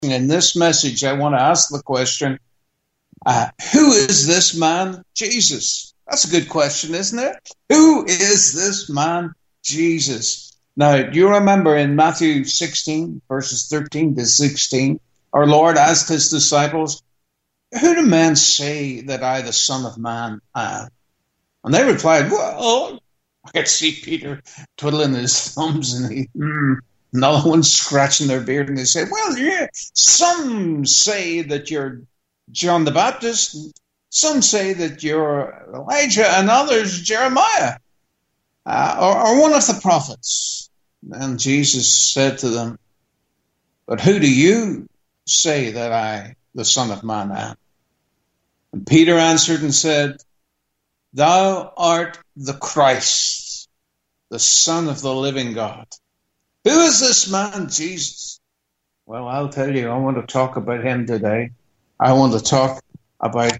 In this message, I want to ask the question, who is this man, Jesus? That's a good question, isn't it? Who is this man, Jesus? Now, do you remember in Matthew 16, verses 13 to 16, our Lord asked his disciples, who do men say that I, the Son of Man, am? And they replied, well, I could see Peter twiddling his thumbs and another one scratching their beard. And they said, well, yeah, some say that you're John the Baptist. Some say that you're Elijah, and others Jeremiah, or one of the prophets. And Jesus said to them, but who do you say that I, the Son of Man, am? And Peter answered and said, thou art the Christ, the Son of the living God. Who is this man, Jesus? Well, I'll tell you, I want to talk about him today. I want to talk about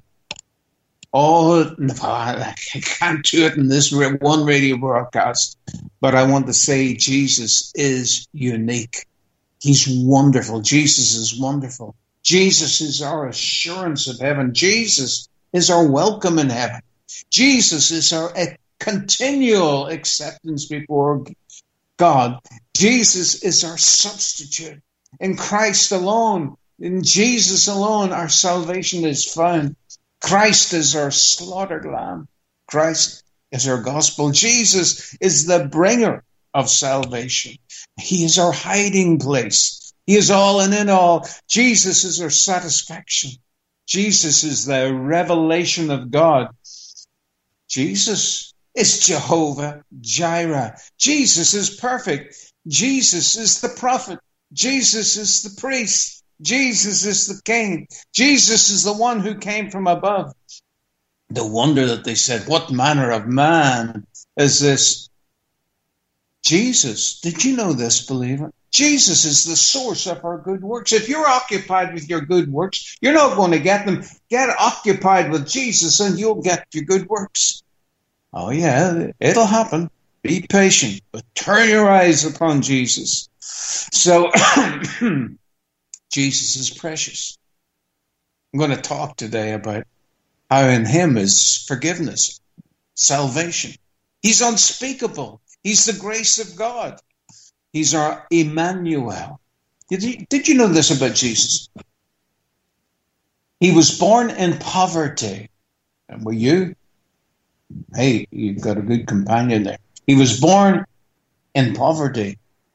I can't do it in this one radio broadcast, but I want to say Jesus is unique. He's wonderful. Jesus is wonderful. Jesus is our assurance of heaven. Jesus is our welcome in heaven. Jesus is our continual acceptance before God. Jesus is our substitute. In Christ alone, in Jesus alone, our salvation is found. Christ is our slaughtered lamb. Christ is our gospel. Jesus is the bringer of salvation. He is our hiding place. He is all and in all. Jesus is our satisfaction. Jesus is the revelation of God. Jesus is Jehovah Jireh. Jesus is perfect. Jesus is the prophet. Jesus is the priest. Jesus is the king. Jesus is the one who came from above. The wonder that they said, what manner of man is this? Jesus, did you know this, believer? Jesus is the source of our good works. If you're occupied with your good works, you're not going to get them. Get occupied with Jesus and you'll get your good works. Oh yeah, it'll happen. Be patient, but turn your eyes upon Jesus. So, Jesus is precious. I'm going to talk today about how in him is forgiveness, salvation. He's unspeakable. He's the grace of God. He's our Emmanuel. Did you know this about Jesus? He was born in poverty. And were you? Hey, you've got a good companion there. He was born in poverty,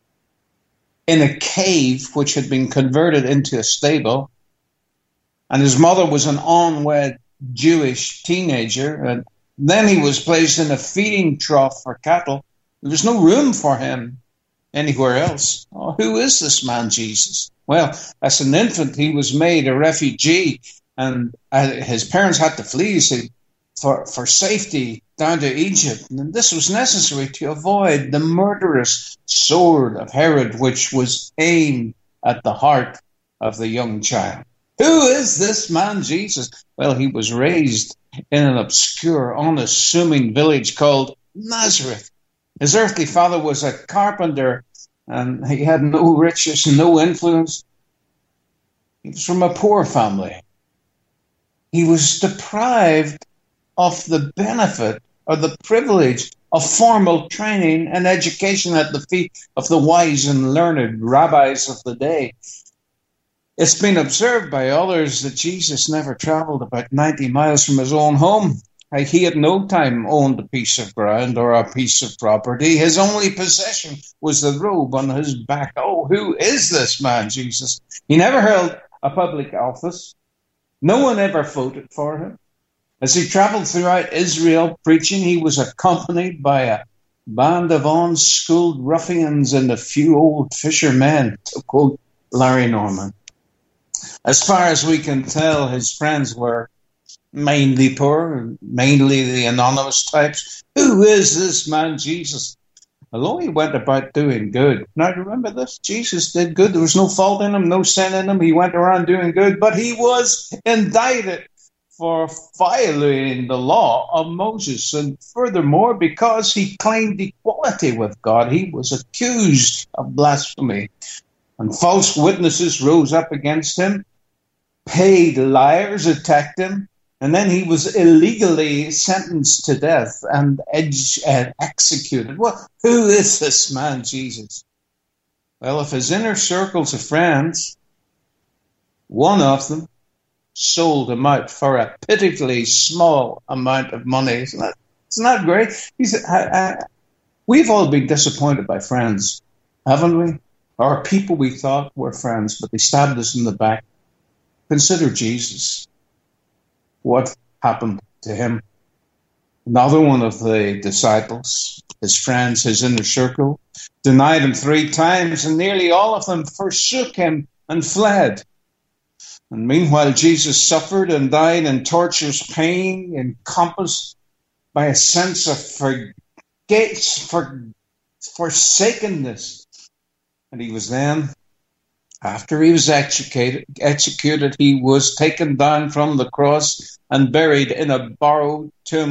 in a cave which had been converted into a stable. And his mother was an unwed Jewish teenager. And then he was placed in a feeding trough for cattle. There was no room for him anywhere else. Oh, who is this man, Jesus? Well, as an infant, he was made a refugee, and his parents had to flee for safety down to Egypt. And this was necessary to avoid the murderous sword of Herod, which was aimed at the heart of the young child. Who is this man, Jesus? Well, he was raised in an obscure, unassuming village called Nazareth. His earthly father was a carpenter, and he had no riches, no influence. He was from a poor family. He was deprived of the benefit or the privilege of formal training and education at the feet of the wise and learned rabbis of the day. It's been observed by others that Jesus never traveled about 90 miles from his own home. He at no time owned a piece of ground or a piece of property. His only possession was the robe on his back. Oh, who is this man, Jesus? He never held a public office. No one ever voted for him. As he traveled throughout Israel preaching, he was accompanied by a band of unschooled ruffians and a few old fishermen, to quote Larry Norman. As far as we can tell, his friends were mainly poor, mainly the anonymous types. Who is this man, Jesus? Although he went about doing good. Now, remember this? Jesus did good. There was no fault in him, no sin in him. He went around doing good, but he was indicted for violating the law of Moses. And furthermore, because he claimed equality with God, he was accused of blasphemy. And false witnesses rose up against him. Paid liars attacked him. And then he was illegally sentenced to death and executed. Well, who is this man, Jesus? Well, if his inner circles of friends, one of them sold him out for a pitifully small amount of money. Isn't that great? We've all been disappointed by friends, haven't we? Or people we thought were friends, but they stabbed us in the back. Consider Jesus. What happened to him? Another one of the disciples, his friends, his inner circle, denied him 3 times, and nearly all of them forsook him and fled. And meanwhile, Jesus suffered and died in torturous pain, encompassed by a sense of forsakenness. And he was then, after he was executed, he was taken down from the cross and buried in a borrowed tomb.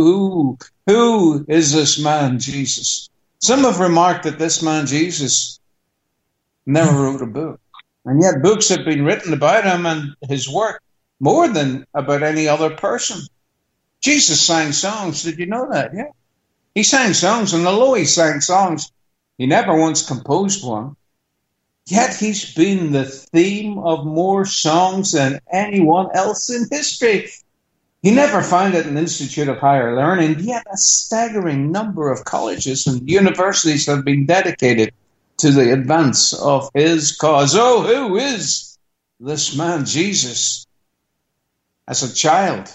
Who is this man, Jesus? Some have remarked that this man, Jesus, never wrote a book. And yet books have been written about him and his work more than about any other person. Jesus sang songs. Did you know that? Yeah. He sang songs, and although he sang songs, he never once composed one. Yet he's been the theme of more songs than anyone else in history. He never founded an institute of higher learning, yet a staggering number of colleges and universities have been dedicated to the advance of his cause. Oh, who is this man, Jesus? As a child,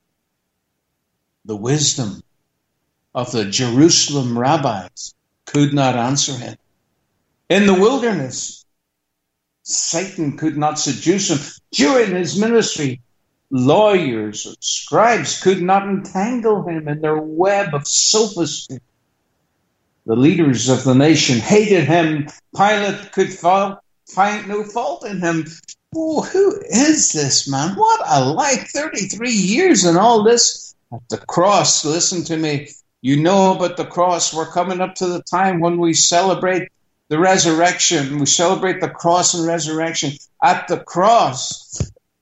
the wisdom of the Jerusalem rabbis could not answer him. In the wilderness, Satan could not seduce him. During his ministry, lawyers and scribes could not entangle him in their web of sophistry. The leaders of the nation hated him. Pilate could find no fault in him. Oh, who is this man? What a life, 33 years and all this. At the cross, listen to me. You know about the cross. We're coming up to the time when we celebrate the resurrection. We celebrate the cross and resurrection. At the cross,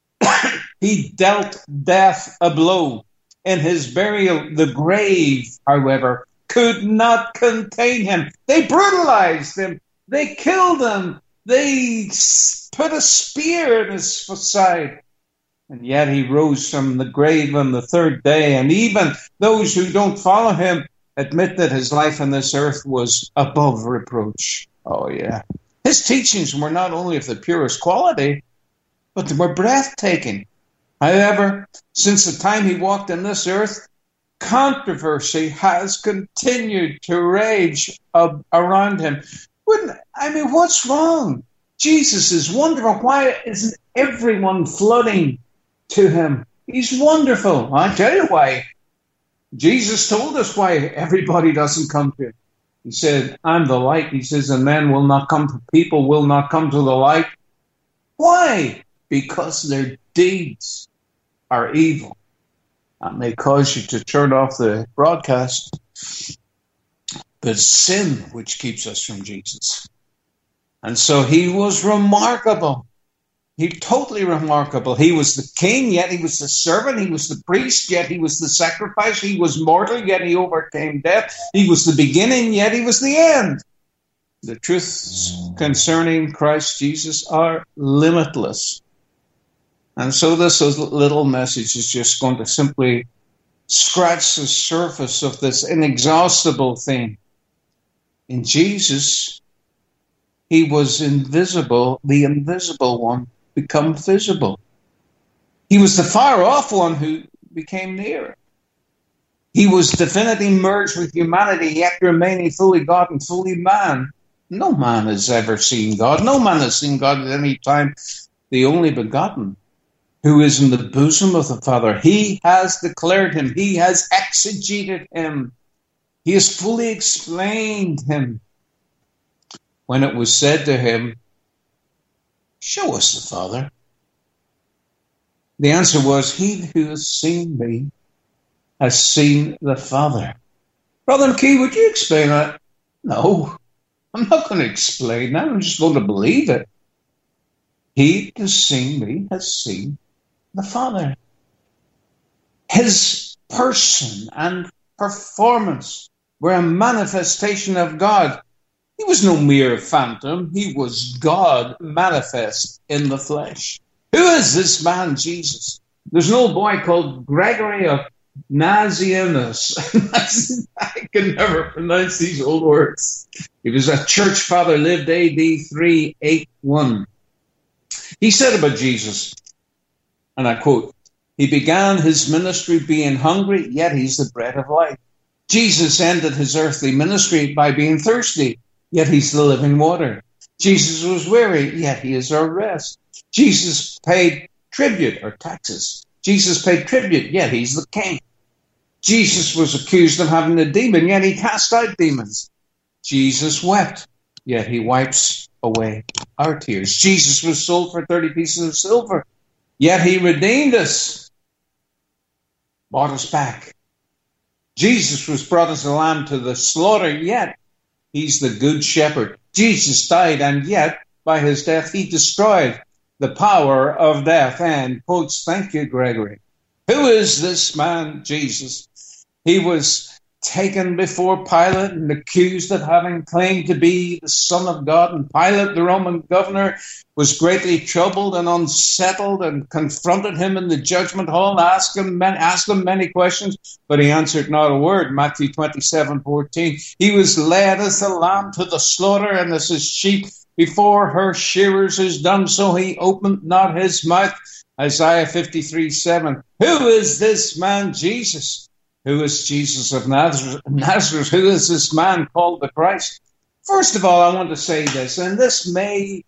he dealt death a blow. In his burial, the grave, however, could not contain him. They brutalized him. They killed him. They put a spear in his side. And yet he rose from the grave on the 3rd day. And even those who don't follow him admit that his life on this earth was above reproach. Oh, yeah. His teachings were not only of the purest quality, but they were breathtaking. However, since the time he walked on this earth, controversy has continued to rage around him. What's wrong? Jesus is wonderful. Why isn't everyone flooding to him? He's wonderful. I'll tell you why. Jesus told us why everybody doesn't come to him. He said, I'm the light. He says, and people will not come to the light. Why? Because their deeds are evil. That may cause you to turn off the broadcast. But sin which keeps us from Jesus. And so he was remarkable. Totally remarkable. He was the king, yet he was the servant. He was the priest, yet he was the sacrifice. He was mortal, yet he overcame death. He was the beginning, yet he was the end. The truths concerning Christ Jesus are limitless. And so this little message is just going to simply scratch the surface of this inexhaustible thing. In Jesus, he was invisible, the invisible one become visible. He was the far off one who became near. He was divinity merged with humanity, yet remaining fully God and fully man. No man has ever seen God. No man has seen God at any time. The only begotten, who is in the bosom of the Father. He has declared him. He has exegeted him. He has fully explained him. When it was said to him, show us the Father, the answer was, he who has seen me has seen the Father. Brother McKee, would you explain that? No. I'm not going to explain that. I'm just going to believe it. He who has seen me has seen the Father. His person and performance were a manifestation of God. He was no mere phantom. He was God manifest in the flesh. Who is this man, Jesus? There's an old boy called Gregory of Nazianzus. I can never pronounce these old words. He was a church father, lived AD 381. He said about Jesus, and I quote, "He began his ministry being hungry, yet he's the bread of life. Jesus ended his earthly ministry by being thirsty, yet he's the living water. Jesus was weary, yet he is our rest. Jesus paid tribute or taxes. Jesus paid tribute, yet he's the king. Jesus was accused of having a demon, yet he cast out demons. Jesus wept, yet he wipes away our tears. Jesus was sold for 30 pieces of silver, yet he redeemed us, bought us back. Jesus was brought as a lamb to the slaughter, yet he's the good shepherd. Jesus died, and yet by his death he destroyed the power of death." And quotes, thank you, Gregory. Who is this man, Jesus? He was taken before Pilate and accused of having claimed to be the Son of God. And Pilate, the Roman governor, was greatly troubled and unsettled and confronted him in the judgment hall and asked him many questions, but he answered not a word. Matthew 27:14. He was led as a lamb to the slaughter, and as a sheep before her shearers is dumb, so he opened not his mouth. Isaiah 53:7. Who is this man, Jesus? Who is Jesus of Nazareth? Who is this man called the Christ? First of all, I want to say this, and you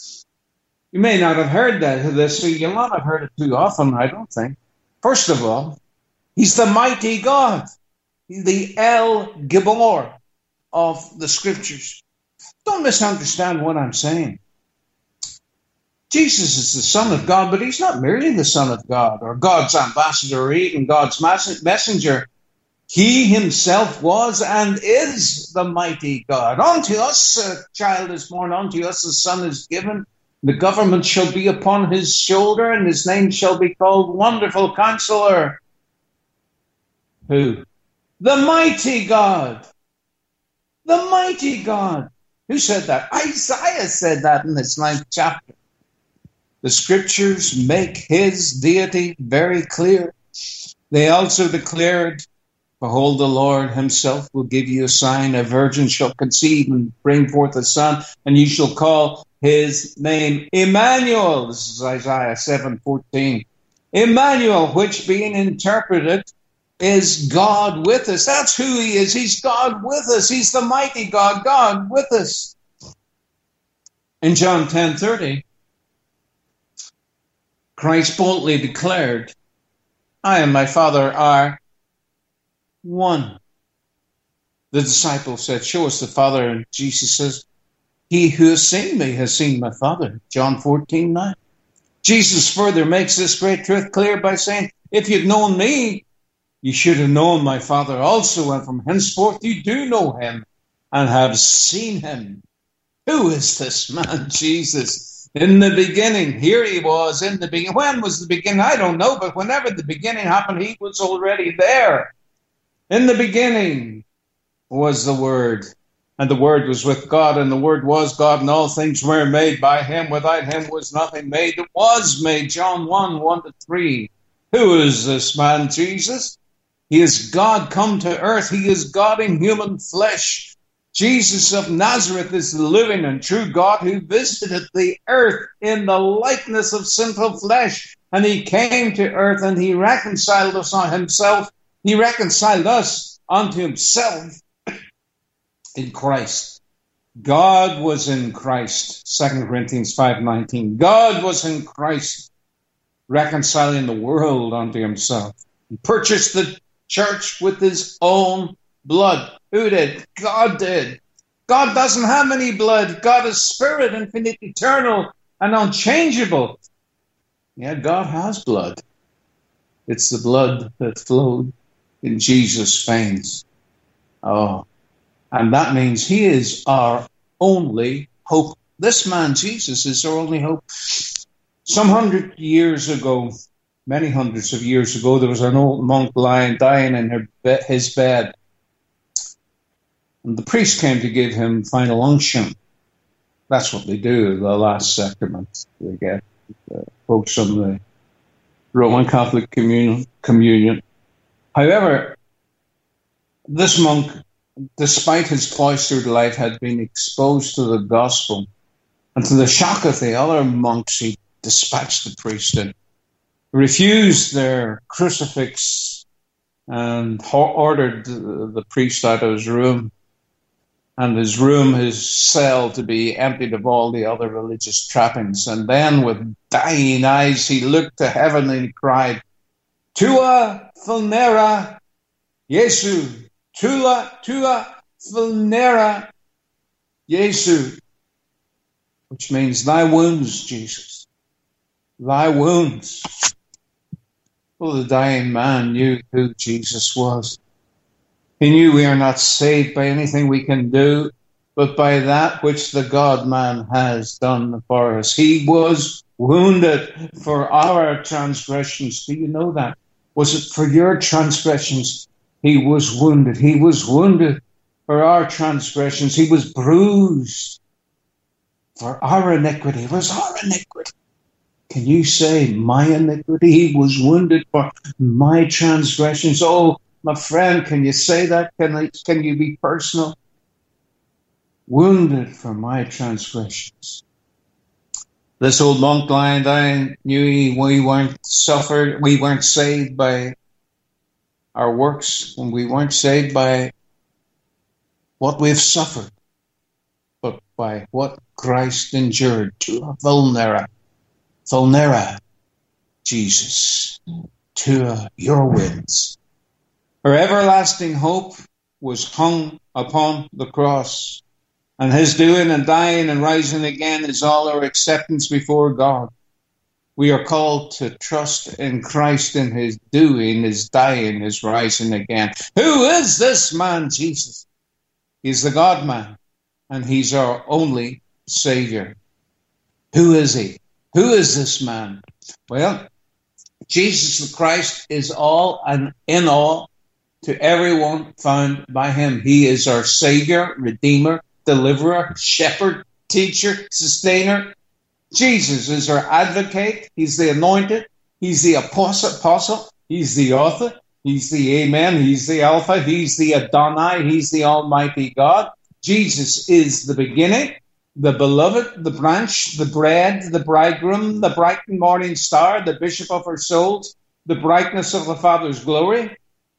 may not have heard this, so you'll not have heard it too often, I don't think. First of all, he's the mighty God. He's the El Gibor of the Scriptures. Don't misunderstand what I'm saying. Jesus is the Son of God, but he's not merely the Son of God or God's ambassador or even God's messenger. He himself was and is the mighty God. Unto us a child is born, unto us a son is given. The government shall be upon his shoulder, and his name shall be called Wonderful Counselor. Who? The mighty God. The mighty God. Who said that? Isaiah said that in this 9th chapter. The Scriptures make his deity very clear. They also declared, "Behold, the Lord himself will give you a sign. A virgin shall conceive and bring forth a son, and you shall call his name Emmanuel." This is Isaiah 7:14. Emmanuel, which being interpreted is God with us. That's who he is. He's God with us. He's the mighty God, God with us. In John 10:30, Christ boldly declared, "I and my Father are one." The disciples said, "Show us the Father." And Jesus says, "He who has seen me has seen my Father." John 14:9. Jesus further makes this great truth clear by saying, "If you'd known me, you should have known my Father also, and from henceforth you do know him and have seen him." Who is this man, Jesus? In the beginning, here he was in the beginning. When was the beginning? I don't know, but whenever the beginning happened, he was already there. In the beginning was the Word, and the Word was with God, and the Word was God, and all things were made by him. Without him was nothing made that was made. John 1:1-3. Who is this man, Jesus? He is God come to earth. He is God in human flesh. Jesus of Nazareth is the living and true God who visited the earth in the likeness of sinful flesh. And he came to earth and he reconciled us on himself. He reconciled us unto himself in Christ. God was in Christ. 2 Corinthians 5:19. God was in Christ, reconciling the world unto himself. He purchased the church with his own blood. Who did? God did. God doesn't have any blood. God is spirit, infinite, eternal, and unchangeable. Yeah, God has blood. It's the blood that flowed in Jesus' veins. Oh, and that means he is our only hope. This man, Jesus, is our only hope. Some 100 years ago, many hundreds of years ago, there was an old monk dying in his bed. And the priest came to give him final unction. That's what they do, the last sacrament. They get folks on the Roman Catholic communion. However, this monk, despite his cloistered life, had been exposed to the gospel. And to the shock of the other monks, he dispatched the priest and refused their crucifix and ordered the priest out of his room. And his cell, to be emptied of all the other religious trappings. And then, with dying eyes, he looked to heaven and he cried, Tua vulnera Jesu, tua vulnera Jesu, which means thy wounds, Jesus, thy wounds. Well, the dying man knew who Jesus was. He knew we are not saved by anything we can do, but by that which the God-man has done for us. He was wounded for our transgressions. Do you know that? Was it for your transgressions? He was wounded. He was wounded for our transgressions. He was bruised for our iniquity. It was our iniquity. Can you say my iniquity? He was wounded for my transgressions. Oh, my friend, can you say that? Can you be personal? Wounded for my transgressions. This old monk lying down knew we weren't saved by our works, and we weren't saved by what we've suffered, but by what Christ endured. To vulnera, Jesus, to your wins. Her everlasting hope was hung upon the cross, and his doing and dying and rising again is all our acceptance before God. We are called to trust in Christ in his doing, his dying, his rising again. Who is this man, Jesus? He's the God-man, and he's our only Savior. Who is he? Who is this man? Well, Jesus the Christ is all and in all to everyone found by him. He is our Savior, Redeemer, Deliverer, Shepherd, Teacher, Sustainer. Jesus is our Advocate. He's the Anointed. He's the Apostle. He's the Author. He's the Amen. He's the Alpha. He's the Adonai. He's the Almighty God. Jesus is the beginning, the beloved, the branch, the bread, the bridegroom, the bright and morning star, the bishop of our souls, the brightness of the Father's glory.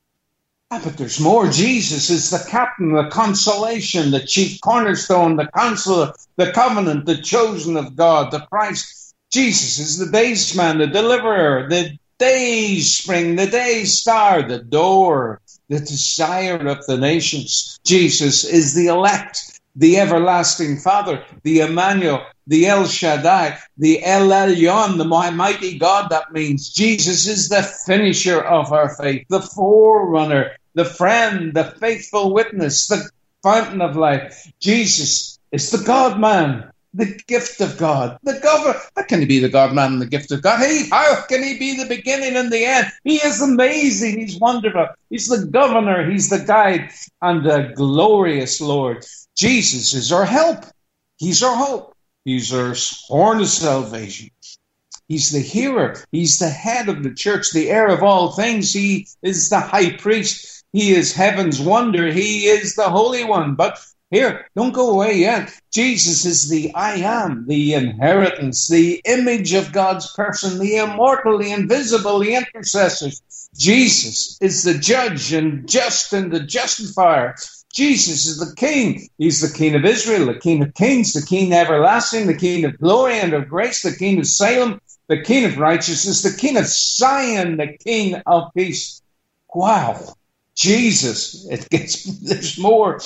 But there's more. Jesus is the captain, the consolation, the chief cornerstone, the counselor, the covenant, the chosen of God, the Christ. Jesus is the daysman, the deliverer, the day spring, the day star, the door, the desire of the nations. Jesus is the elect, the everlasting Father, the Emmanuel, the El Shaddai, the El Elyon, the mighty God. That means Jesus is the finisher of our faith, the forerunner, the friend, the faithful witness, the fountain of life. Jesus is the God-man, the gift of God, the governor. How can he be the God-man and the gift of God? Hey, how can he be the beginning and the end? He is amazing. He's wonderful. He's the governor. He's the guide and the glorious Lord. Jesus is our help. He's our hope. He's our horn of salvation. He's the hearer. He's the head of the church, the heir of all things. He is the high priest. He is heaven's wonder. He is the Holy One. But here, don't go away yet. Jesus is the I am, the inheritance, the image of God's person, the immortal, the invisible, the intercessor. Jesus is the judge and just and the justifier. Jesus is the King. He's the King of Israel, the King of kings, the King everlasting, the King of glory and of grace, the King of Salem, the King of righteousness, the King of Zion, the King of peace. Wow. Jesus, there's more.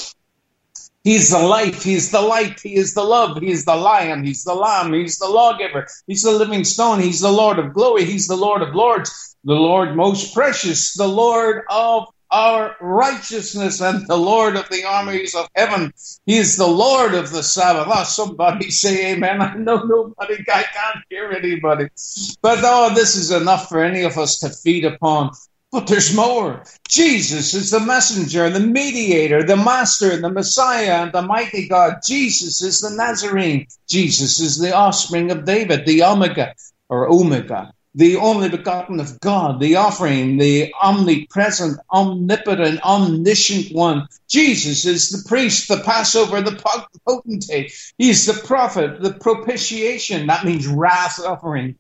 He's the life, he's the light, he is the love, he is the lion, he's the lamb, he's the lawgiver, he's the living stone, he's the Lord of glory, he's the Lord of lords, the Lord most precious, the Lord of our righteousness and the Lord of the armies of heaven. He is the Lord of the Sabbath. Oh, somebody say amen. I know nobody, I can't hear anybody. But this is enough for any of us to feed upon. But there's more. Jesus is the messenger, the mediator, the master, the Messiah, and the mighty God. Jesus is the Nazarene. Jesus is the offspring of David, the Omega, the only begotten of God, the offering, the omnipresent, omnipotent, omniscient one. Jesus is the priest, the Passover, the potentate. He's the prophet, the propitiation. That means wrath offering.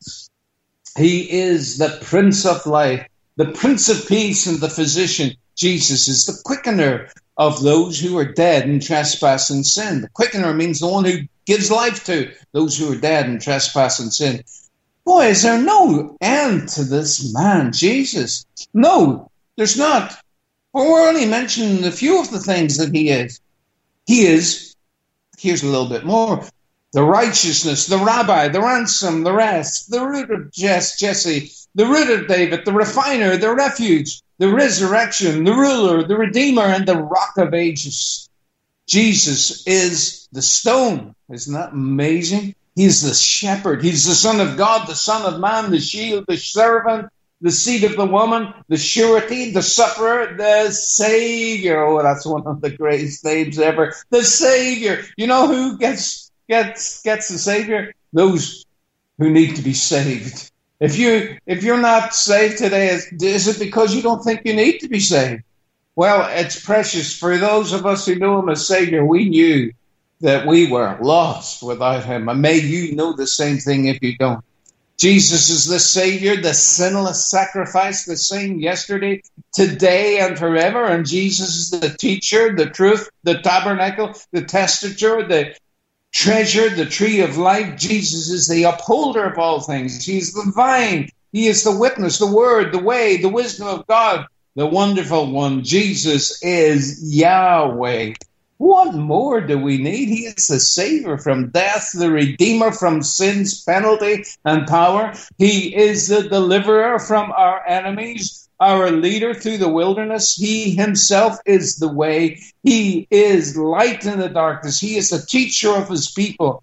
He is the Prince of Life, the Prince of Peace, and the physician. Jesus is the quickener of those who are dead in trespass and sin. The quickener means the one who gives life to those who are dead in trespass and sin. Boy, is there no end to this man, Jesus? No, there's not. But we're only mentioning a few of the things that he is. He is, here's a little bit more, the righteousness, the rabbi, the ransom, the rest, the root of Jesse, the root of David, the refiner, the refuge, the resurrection, the ruler, the redeemer, and the rock of ages. Jesus is the stone. Isn't that amazing? He's the shepherd. He's the Son of God, the Son of Man, the shield, the servant, the seed of the woman, the surety, the sufferer, the Savior. Oh, that's one of the greatest names ever. The Savior. You know who gets the Savior? Those who need to be saved. If you're not saved today, is it because you don't think you need to be saved? Well, it's precious. For those of us who know him as Savior, we knew that we were lost without him. And may you know the same thing if you don't. Jesus is the Savior, the sinless sacrifice, the same yesterday, today, and forever. And Jesus is the teacher, the truth, the tabernacle, the testator, the treasure, the tree of life. Jesus is the upholder of all things. He is the vine. He is the witness, the word, the way, the wisdom of God, the wonderful one. Jesus is Yahweh. What more do we need? He is the Savior from death, the Redeemer from sin's penalty and power. He is the deliverer from our enemies, our leader through the wilderness. He himself is the way. He is light in the darkness. He is the teacher of his people.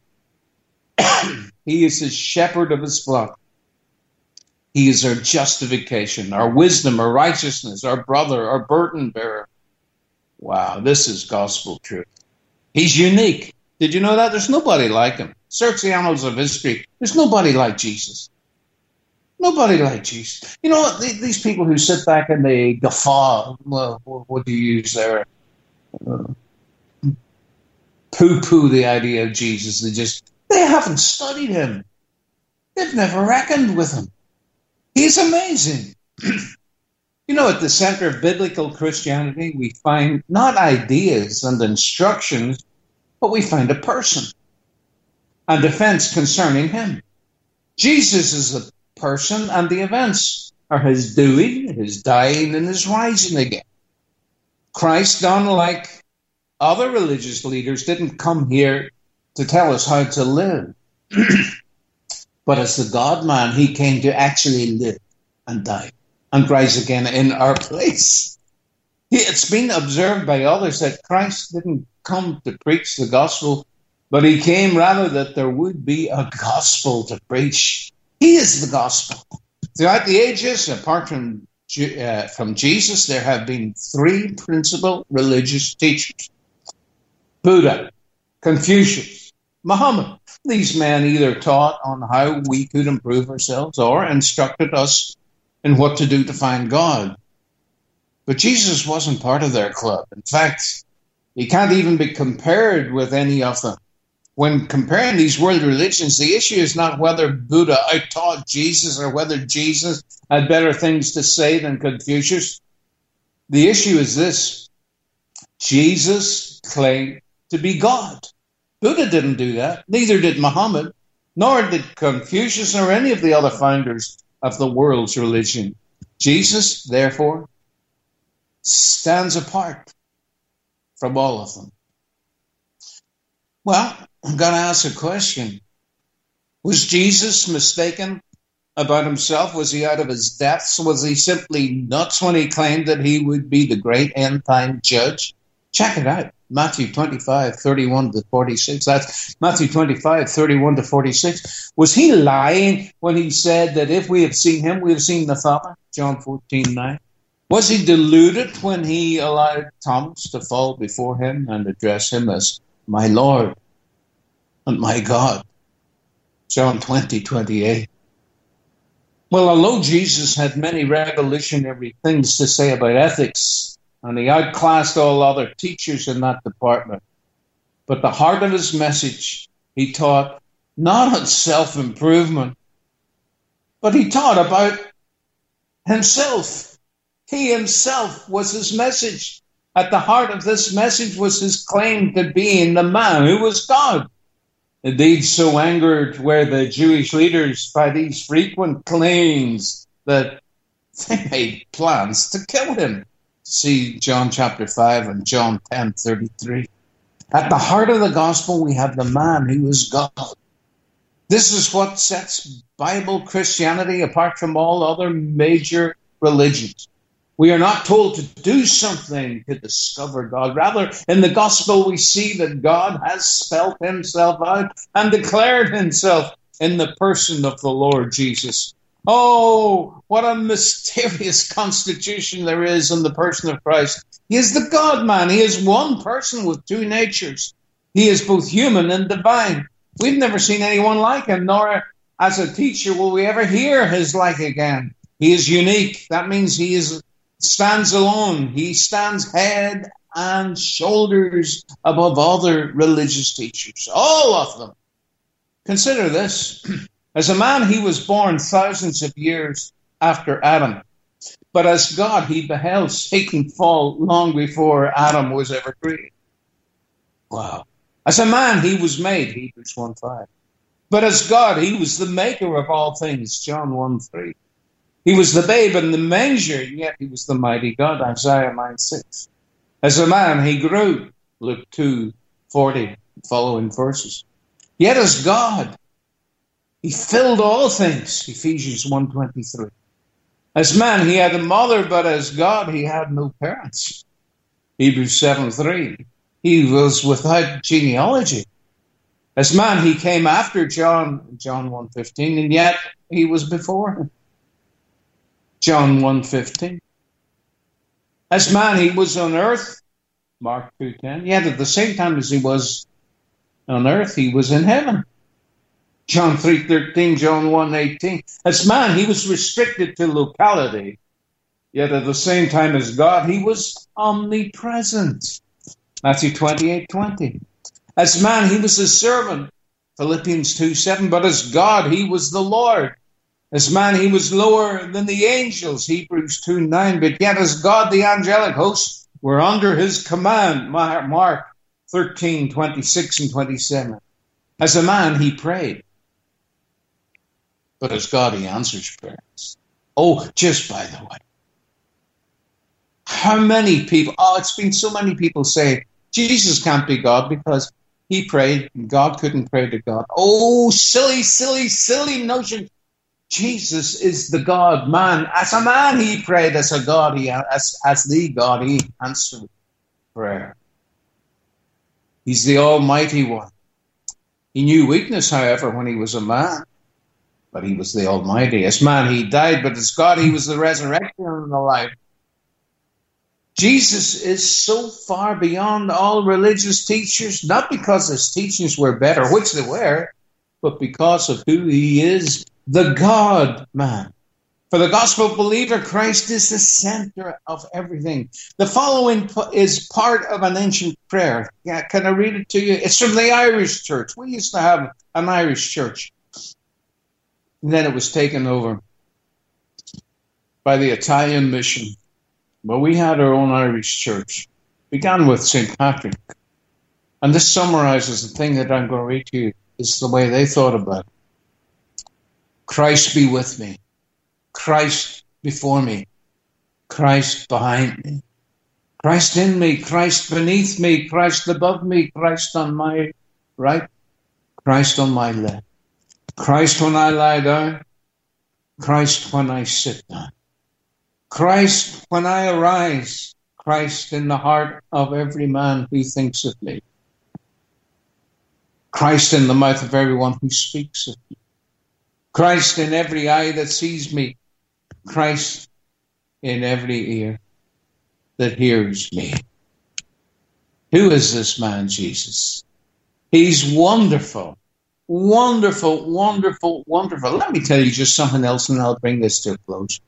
He is the shepherd of his flock. He is our justification, our wisdom, our righteousness, our brother, our burden bearer. Wow, this is gospel truth. He's unique. Did you know that? There's nobody like him. Search the annals of history. There's nobody like Jesus. Nobody like Jesus. You know, these people who sit back and they guffaw, well, what do you use there? Poo-poo the idea of Jesus. They haven't studied him. They've never reckoned with him. He's amazing. You know, at the center of biblical Christianity, we find not ideas and instructions, but we find a person and events concerning him. Jesus is a person, and the events are his doing, his dying, and his rising again. Christ, unlike other religious leaders, didn't come here to tell us how to live. But as the God-man, he came to actually live and die and rise again in our place. It's been observed by others that Christ didn't come to preach the gospel, but he came rather that there would be a gospel to preach. He is the gospel. Throughout the ages, apart from Jesus, there have been three principal religious teachers: Buddha, Confucius, Muhammad. These men either taught on how we could improve ourselves or instructed us in what to do to find God. But Jesus wasn't part of their club. In fact, he can't even be compared with any of them. When comparing these world religions, the issue is not whether Buddha outtaught Jesus or whether Jesus had better things to say than Confucius. The issue is this: Jesus claimed to be God. Buddha didn't do that. Neither did Muhammad, nor did Confucius, nor any of the other founders of the world's religion. Jesus, therefore, stands apart from all of them. Well, I'm going to ask a question. Was Jesus mistaken about himself? Was he out of his depths? Was he simply nuts when he claimed that he would be the great end-time judge? Check it out. Matthew 25, 31 to 46. That's Matthew 25, 31 to 46. Was he lying when he said that if we have seen him, we have seen the Father? John 14, 9. Was he deluded when he allowed Thomas to fall before him and address him as my Lord and my God? John 20, 28. Well, although Jesus had many revolutionary things to say about ethics, and he outclassed all other teachers in that department, but the heart of his message, he taught not on self-improvement, but he taught about himself. He himself was his message. At the heart of this message was his claim to being the man who was God. Indeed, so angered were the Jewish leaders by these frequent claims that they made plans to kill him. See John chapter 5 and John 10:33. At the heart of the gospel, we have the man who is God. This is what sets Bible Christianity apart from all other major religions. We are not told to do something to discover God. Rather, in the gospel, we see that God has spelled himself out and declared himself in the person of the Lord Jesus. Oh, what a mysterious constitution there is in the person of Christ. He is the God-man. He is one person with two natures. He is both human and divine. We've never seen anyone like him, nor as a teacher will we ever hear his like again. He is unique. That means he stands alone. He stands head and shoulders above other religious teachers, all of them. Consider this. As a man, he was born thousands of years after Adam. But as God, he beheld Satan fall long before Adam was ever created. Wow. As a man, he was made, Hebrews 1:5. But as God, he was the maker of all things, John 1:3. He was the babe in the manger, yet he was the mighty God, Isaiah 9:6. As a man, he grew, Luke 2:40, following verses. Yet as God, he filled all things, Ephesians 1:23. As man, he had a mother, but as God, he had no parents, Hebrews 7:3. He was without genealogy. As man, he came after John 1:15, and yet he was before him, John 1:15. As man, he was on earth, Mark 2:10. Yet at the same time as he was on earth, he was in heaven, John 3:13, John 1:18. As man, he was restricted to locality. Yet at the same time as God, he was omnipresent, Matthew 28:20. As man, he was a servant, Philippians 2:7. But as God, he was the Lord. As man, he was lower than the angels, Hebrews 2:9. But yet as God, the angelic hosts were under his command, Mark 13:26 and 27. As a man, he prayed. But as God, he answers prayers. Oh, just by the way, how many people, it's been so many people say, Jesus can't be God because he prayed and God couldn't pray to God. Oh, silly, silly, silly notion. Jesus is the God man. As a man, he prayed. As a God, as the God, he answered prayer. He's the Almighty One. He knew weakness, however, when he was a man. But he was the Almighty. As man, he died, but as God, he was the resurrection and the life. Jesus is so far beyond all religious teachers, not because his teachings were better, which they were, but because of who he is, the God-man. For the gospel believer, Christ is the center of everything. The following is part of an ancient prayer. Yeah, can I read it to you? It's from the Irish church. We used to have an Irish church. And then it was taken over by the Italian mission. But we had our own Irish church. Began with St. Patrick. And this summarizes the thing that I'm going to read to you. It's the way they thought about it. Christ be with me. Christ before me. Christ behind me. Christ in me. Christ beneath me. Christ above me. Christ on my right. Christ on my left. Christ when I lie down. Christ when I sit down. Christ when I arise. Christ in the heart of every man who thinks of me. Christ in the mouth of everyone who speaks of me. Christ in every eye that sees me. Christ in every ear that hears me. Who is this man, Jesus? He's wonderful. Wonderful, wonderful, wonderful. Let me tell you just something else and I'll bring this to a close.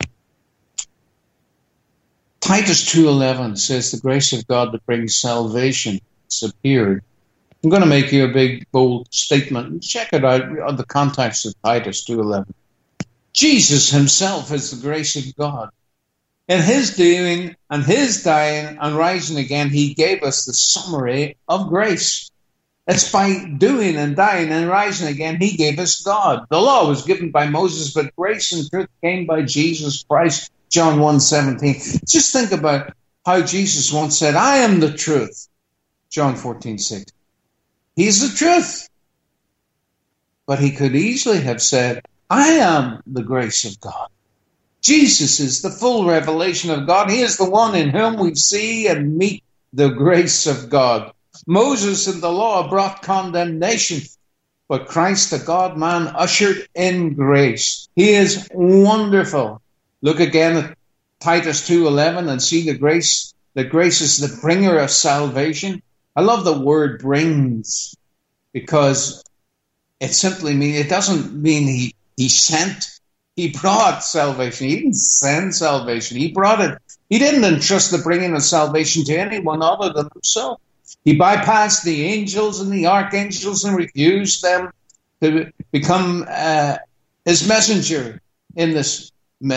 Titus 2:11 says the grace of God that brings salvation has appeared. I'm going to make you a big, bold statement. Check it out on the context of Titus 2:11. Jesus himself is the grace of God. In his doing and his dying and rising again, he gave us the summary of grace. It's by doing and dying and rising again, he gave us God. The law was given by Moses, but grace and truth came by Jesus Christ. John 1:17. Just think about how Jesus once said, I am the truth. John 14:6. He's the truth. But he could easily have said, I am the grace of God. Jesus is the full revelation of God. He is the one in whom we see and meet the grace of God. Moses and the law brought condemnation, but Christ, the God-man, ushered in grace. He is wonderful. Look again at Titus 2:11 and see the grace. That grace is the bringer of salvation. I love the word brings because it simply means, it doesn't mean he sent. He brought salvation. He didn't send salvation. He brought it. He didn't entrust the bringing of salvation to anyone other than himself. He bypassed the angels and the archangels and refused them to become his messenger in this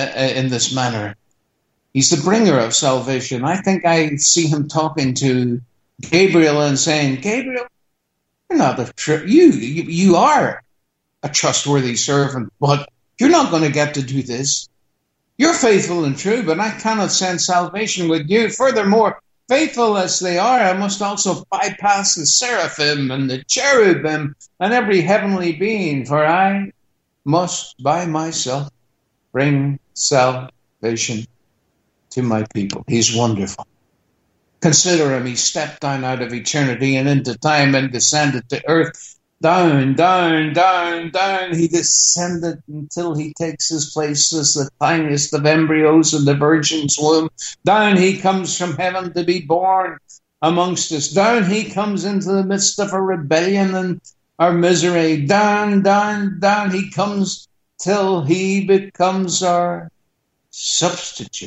manner. He's the bringer of salvation. I think I see him talking to Gabriel and saying, Gabriel, you're not you are a trustworthy servant, but you're not going to get to do this. You're faithful and true, but I cannot send salvation with you. Furthermore, faithful as they are, I must also bypass the seraphim and the cherubim and every heavenly being, for I must by myself bring salvation to my people. He's wonderful. Consider him. He stepped down out of eternity and into time and descended to earth. Down, down, down, down. He descended until he takes his place as the tiniest of embryos in the virgin's womb. Down he comes from heaven to be born amongst us. Down he comes into the midst of our rebellion and our misery. Down, down, down he comes till he becomes our substitute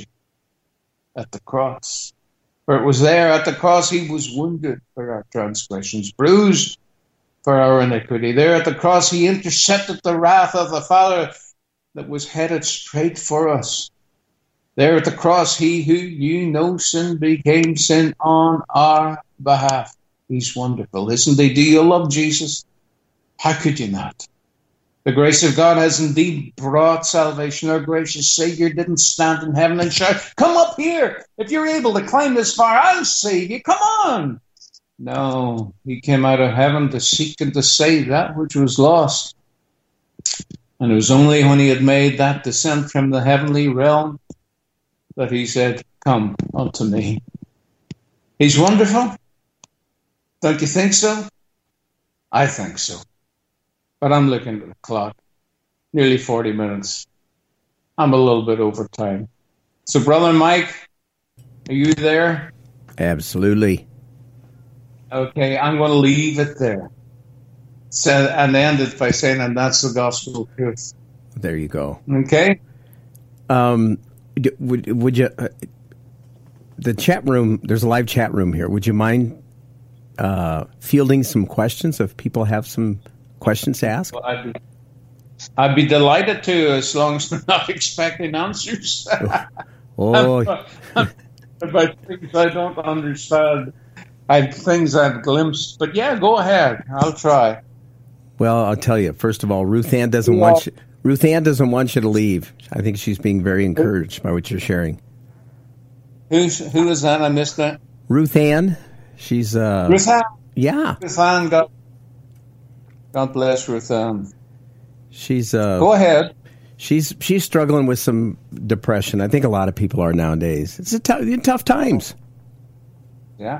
at the cross. For it was there at the cross he was wounded for our transgressions, bruised for our iniquity. There at the cross he intercepted the wrath of the Father that was headed straight for us. There at the cross he who knew no sin became sin on our behalf. He's wonderful, isn't he? Do you love Jesus? How could you not? The grace of God has indeed brought salvation. Our gracious Savior didn't stand in heaven and shout, come up here. If you're able to climb this far, I'll save you. Come on. No, he came out of heaven to seek and to save that which was lost. And it was only when he had made that descent from the heavenly realm that he said, come unto me. He's wonderful. Don't you think so? I think so. But I'm looking at the clock. Nearly 40 minutes. I'm a little bit over time. So, Brother Mike, are you there? Absolutely. Okay, I'm going to leave it there. So, and end it by saying, and that's the gospel truth. There you go. Okay? Would you... the chat room, there's a live chat room here. Would you mind fielding some questions if people have some questions to ask? Well, I'd be delighted to, as long as they're not expecting answers. About things I don't understand. I have things I've glimpsed. But yeah, go ahead. I'll try. Well, I'll tell you. First of all, Ruth Ann doesn't want you to leave. I think she's being very encouraged by what you're sharing. Who is that? I missed that. Ruth Ann. She's Ruth Ann. Yeah. Ruth Ann. God bless Ruth Ann. She's go ahead. She's struggling with some depression. I think a lot of people are nowadays. It's tough times. Yeah.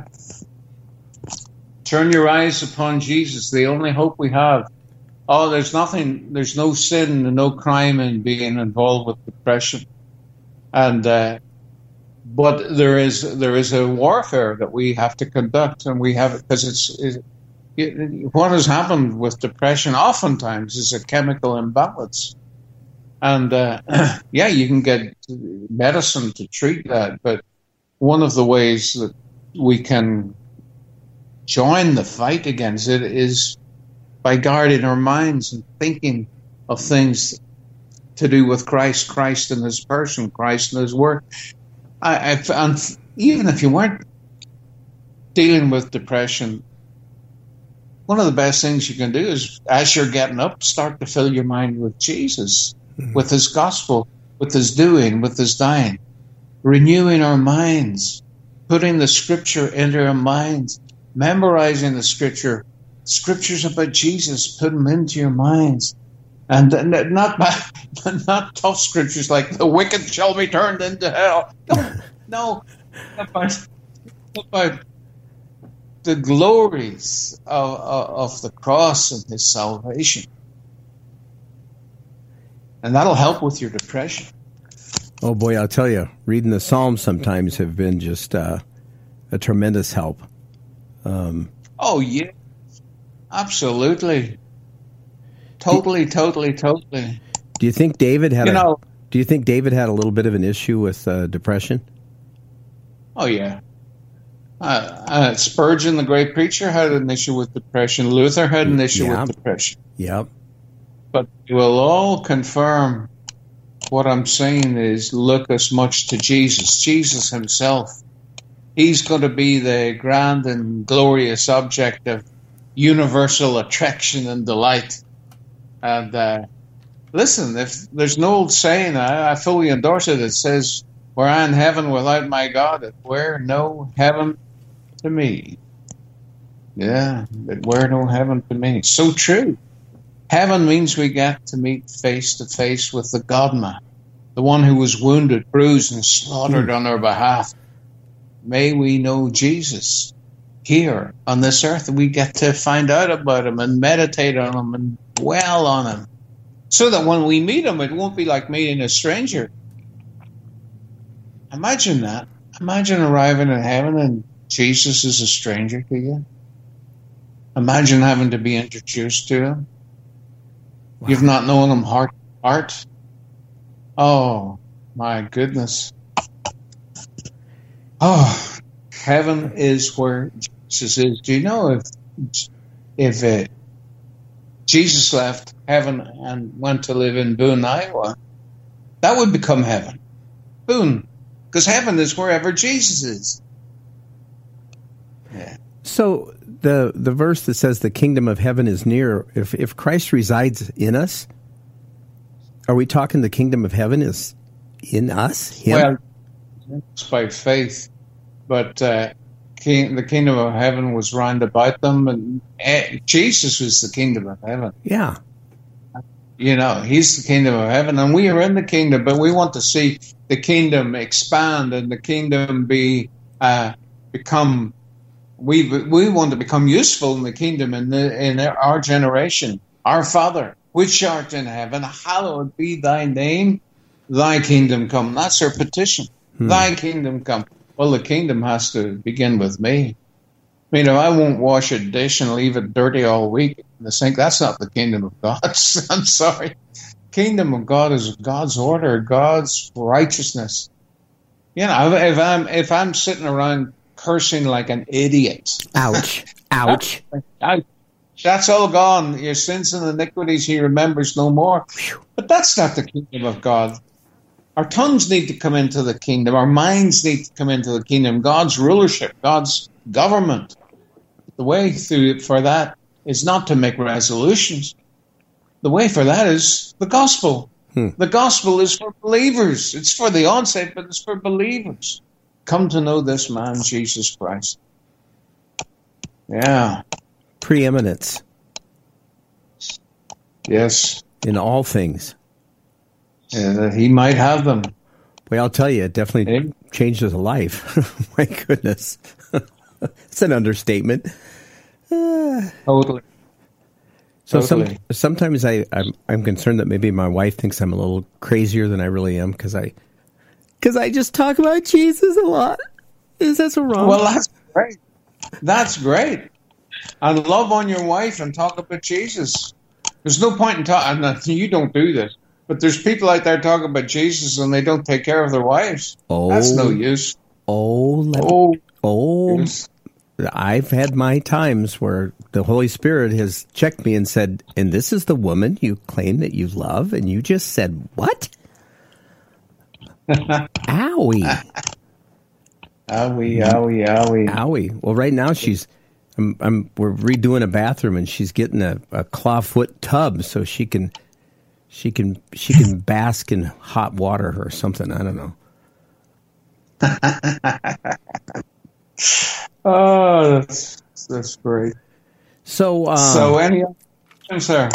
Turn your eyes upon Jesus, the only hope we have. Oh, there's no sin and no crime in being involved with depression. And but there is a warfare that we have to conduct, and we have it because what has happened with depression oftentimes is a chemical imbalance. And yeah, you can get medicine to treat that, but one of the ways that we can join the fight against it is by guarding our minds and thinking of things to do with Christ and His person, Christ and His work. And even if you weren't dealing with depression, one of the best things you can do is, as you're getting up, start to fill your mind with Jesus, with His gospel, with His doing, with His dying, renewing our minds, putting the Scripture into our minds, memorizing the Scriptures about Jesus, put them into your minds. And not tough scriptures like the wicked shall be turned into hell. No, about the glories of the cross and His salvation. And that'll help with your depression. Oh boy, I'll tell you, reading the Psalms sometimes have been just a tremendous help. Oh yeah, absolutely. Totally. Do you think David had Do you think David had a little bit of an issue with depression? Oh yeah. Spurgeon, the great preacher, had an issue with depression. Luther had an issue with depression. Yep. But we'll all confirm what I'm saying is look as much to Jesus. Jesus Himself. He's going to be the grand and glorious object of universal attraction and delight. And listen, if there's an old saying, I fully endorse it. It says, "Were I in heaven without my God, it were no heaven to me." Yeah, it were no heaven to me. So true. Heaven means we get to meet face to face with the God-man, the one who was wounded, bruised, and slaughtered on our behalf. May we know Jesus here on this earth. We get to find out about Him and meditate on Him and dwell on Him, so that when we meet Him, it won't be like meeting a stranger. Imagine that. Imagine arriving in heaven and Jesus is a stranger to you. Imagine having to be introduced to Him. Wow. You've not known Him heart to heart. Oh, my goodness. Oh, heaven is where Jesus is. Do you know if Jesus left heaven and went to live in Boone, Iowa, that would become heaven. Boone. Because heaven is wherever Jesus is. Yeah. So the verse that says the kingdom of heaven is near, if Christ resides in us, are we talking the kingdom of heaven is in us? Him? Well, it's by faith, but the kingdom of heaven was round about them, and Jesus was the kingdom of heaven. Yeah. You know, He's the kingdom of heaven, and we are in the kingdom, but we want to see the kingdom expand and the kingdom become. We want to become useful in the kingdom in our generation. Our Father, which art in heaven, hallowed be Thy name. Thy kingdom come. That's our petition. Thy kingdom come. Well, the kingdom has to begin with me. I mean, if I won't wash a dish and leave it dirty all week in the sink, that's not the kingdom of God. I'm sorry. Kingdom of God is God's order, God's righteousness. You know, if I'm sitting around cursing like an idiot. Ouch. Ouch. That's all gone. Your sins and iniquities He remembers no more. But that's not the kingdom of God. Our tongues need to come into the kingdom. Our minds need to come into the kingdom. God's rulership, God's government. The way for that is not to make resolutions. The way for that is the gospel. The gospel is for believers. It's for the unsaved, but it's for believers. Come to know this man, Jesus Christ. Yeah. Preeminence. Yes. In all things. that he might have them. Well, I'll tell you, it definitely changed his life. My goodness. It's an understatement. Totally. So sometimes I'm concerned that maybe my wife thinks I'm a little crazier than I really am because I just talk about Jesus a lot. Is that so wrong? Well, that's great. That's great. And love on your wife and talk about Jesus. There's no point in talking. You don't do this, but there's people out there talking about Jesus and they don't take care of their wives. Oh, that's no use. Yes. I've had my times where the Holy Spirit has checked me and said, "And this is the woman you claim that you love," and you just said, "What?" Owie. Owie. Well, right now we're redoing a bathroom and she's getting a clawfoot tub so she can bask in hot water or something. I don't know. Oh, that's great. So any questions there?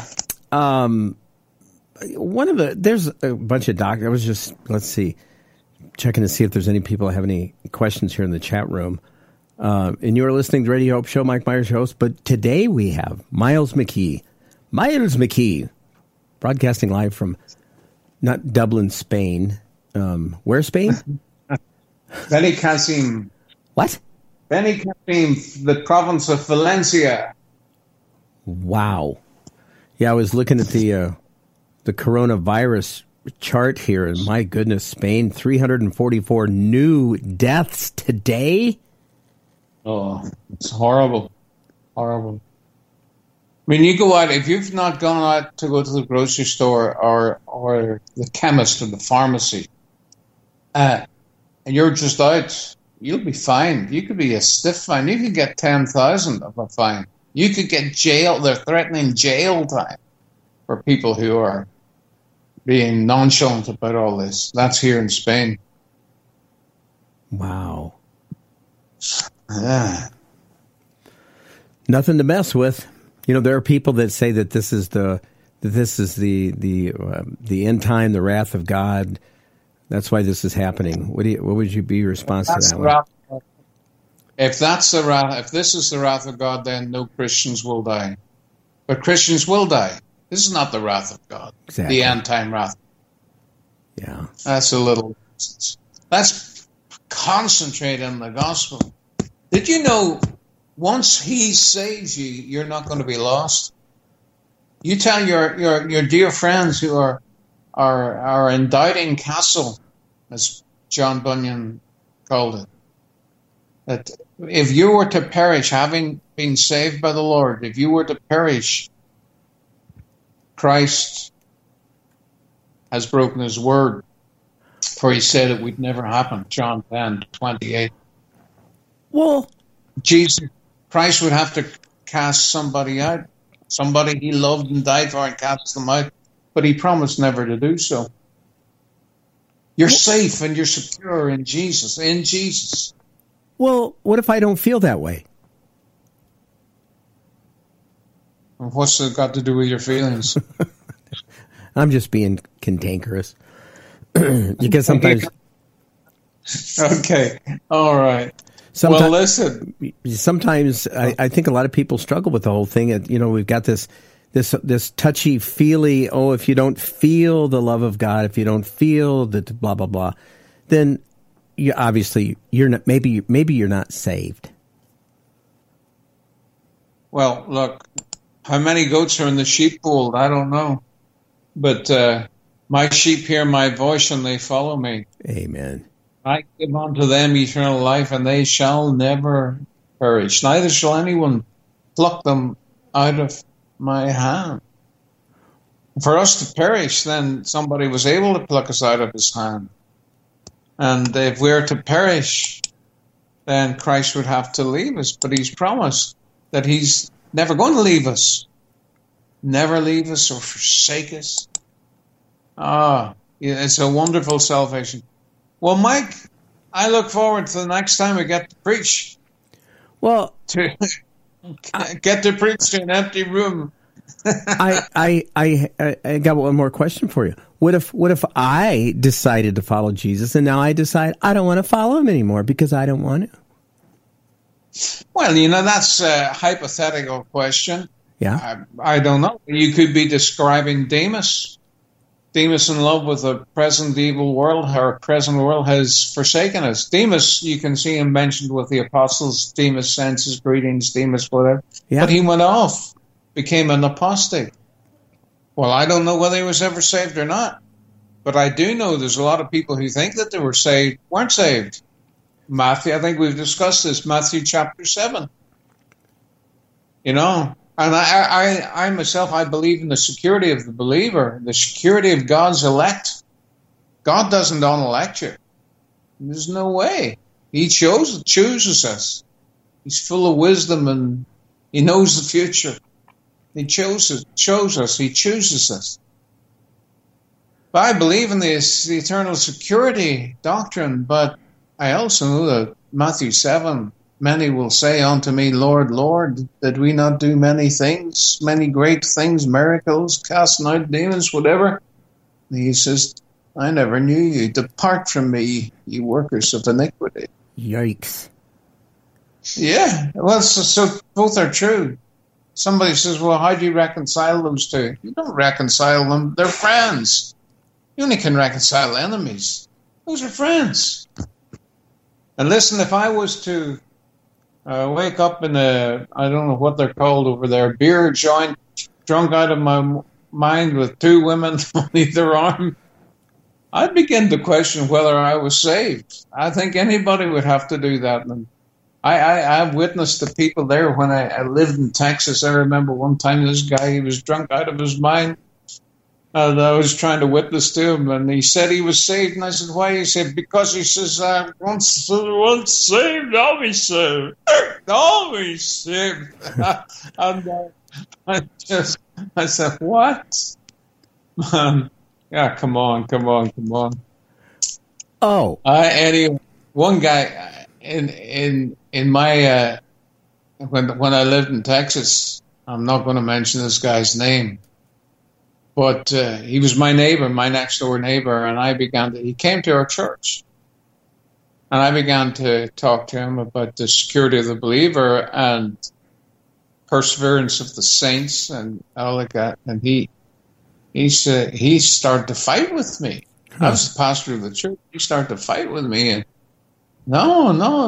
There's a bunch of doctors. I was just, let's see, checking to see if there's any people that have any questions here in the chat room. And you're listening to Radio Hope Show, Mike Myers, your host. But today we have Miles McKee. Miles McKee, broadcasting live from not Dublin, Spain. Where, Spain? Benicassim. What? Benicassim, the province of Valencia. Wow. Yeah, I was looking at the coronavirus chart here, and my goodness, Spain, 344 new deaths today. Oh, it's horrible. Horrible. I mean, you go out, if you've not gone out to go to the grocery store or the chemist or the pharmacy, and you're just out, you'll be fined. You could be a stiff fine. You could get 10,000 of a fine. You could get jail. They're threatening jail time for people who are being nonchalant about all this. That's here in Spain. Wow. Yeah. Nothing to mess with. You know, there are people that say that this is the end time, the wrath of God. That's why this is happening. What would you be your response to that one? If this is the wrath of God, then no Christians will die. But Christians will die. This is not the wrath of God. Exactly. The end time wrath. Yeah. That's a little. Let's concentrate on the gospel. Did you know once He saves you, you're not going to be lost? You tell your dear friends who are in Doubting Castle, as John Bunyan called it, that if you were to perish, having been saved by the Lord, if you were to perish, Christ has broken His word, for He said it would never happen. John 10:28. Well, Christ would have to cast somebody out, somebody He loved and died for, and cast them out, but He promised never to do so. You're safe and you're secure in Jesus. In Jesus. Well, what if I don't feel that way? What's it got to do with your feelings? I'm just being cantankerous. Because sometimes... Okay. All right. Sometimes, well, listen. Sometimes I think a lot of people struggle with the whole thing. You know, we've got this touchy-feely, if you don't feel the love of God, if you don't feel the blah, blah, blah, then you're not, maybe you're not saved. Well, look, how many goats are in the sheepfold? I don't know. But my sheep hear my voice and they follow me. Amen. I give unto them eternal life, and they shall never perish. Neither shall anyone pluck them out of my hand. For us to perish, then somebody was able to pluck us out of His hand. And if we're to perish, then Christ would have to leave us. But He's promised that He's never going to leave us. Never leave us or forsake us. It's a wonderful salvation. Well, Mike, I look forward to the next time we get to preach. Well, To get to preach to an empty room I got one more question for you. What if I decided to follow Jesus and now I decide I don't want to follow him anymore because I don't want to? Well, that's a hypothetical question. Yeah. I don't know. You could be describing Demas. Demas in love with a present evil world. Our present world has forsaken us. Demas, you can see him mentioned with the apostles. Demas sends his greetings, Demas, whatever. Yeah. But he went off, became an apostate. Well, I don't know whether he was ever saved or not. But I do know there's a lot of people who think that they were saved, weren't saved. Matthew, I think we've discussed this, Matthew chapter 7. And I myself, I believe in the security of the believer, the security of God's elect. God doesn't unelect you. There's no way. He chooses us. He's full of wisdom and he knows the future. He chose us. He chooses us. But I believe in the eternal security doctrine, but I also know that Matthew 7, many will say unto me, Lord, Lord, did we not do many things, many great things, miracles, casting out demons, whatever? And he says, I never knew you. Depart from me, you workers of iniquity. Yikes. Yeah, well, so both are true. Somebody says, well, how do you reconcile those two? You don't reconcile them. They're friends. You only can reconcile enemies. Those are friends. And listen, if I was to wake up in I don't know what they're called over there, beer joint, drunk out of my mind with two women on either arm, I'd begin to question whether I was saved. I think anybody would have to do that. And I've witnessed the people there when I lived in Texas. I remember one time this guy, he was drunk out of his mind. And I was trying to witness to him, and he said he was saved. And I said, why? He said, because he says, once saved, always saved. Always saved. And I said, what? Yeah, come on. Oh. Anyway, one guy in my, when I lived in Texas, I'm not going to mention this guy's name. But he was my neighbor, my next door neighbor, and he came to our church. And I began to talk to him about the security of the believer and perseverance of the saints and all like that. And he started to fight with me. I was the pastor of the church. He started to fight with me. And no.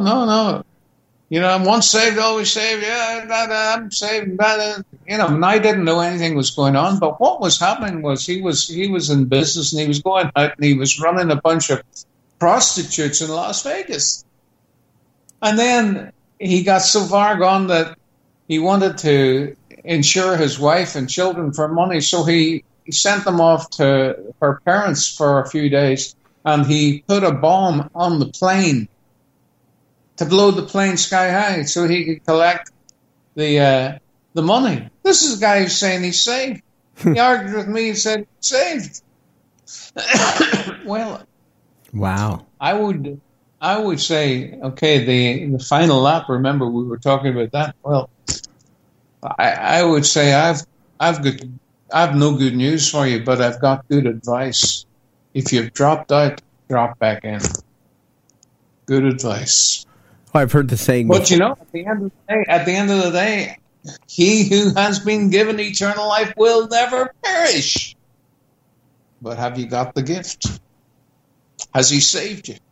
I'm once saved, always saved. Yeah, I'm saved. And I didn't know anything was going on. But what was happening was he was in business and he was going out and he was running a bunch of prostitutes in Las Vegas. And then he got so far gone that he wanted to insure his wife and children for money. So he sent them off to her parents for a few days. And he put a bomb on the plane to blow the plane sky high so he could collect the money. This is a guy who's saying he's saved. He argued with me and said, saved. Well, wow. I would say, okay, the final lap, remember we were talking about that. Well, I would say I've no good news for you, but I've got good advice. If you've dropped out, drop back in. Good advice. Oh, I've heard the saying. But at the end of the day, he who has been given eternal life will never perish. But have you got the gift? Has he saved you?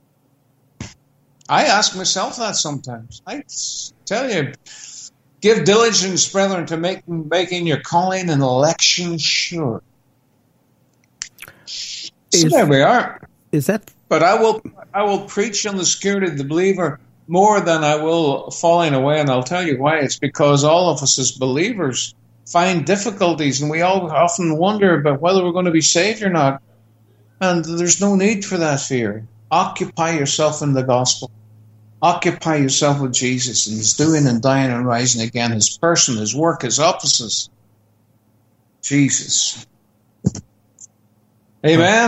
I ask myself that sometimes. I tell you, give diligence, brethren, to making your calling and election sure. So there we are. Is that? But I will preach on the security of the believer more than I will falling away, and I'll tell you why. It's because all of us as believers find difficulties, and we all often wonder about whether we're going to be saved or not. And there's no need for that fear. Occupy yourself in the gospel. Occupy yourself with Jesus and his doing and dying and rising again, his person, his work, his offices. Jesus. Amen.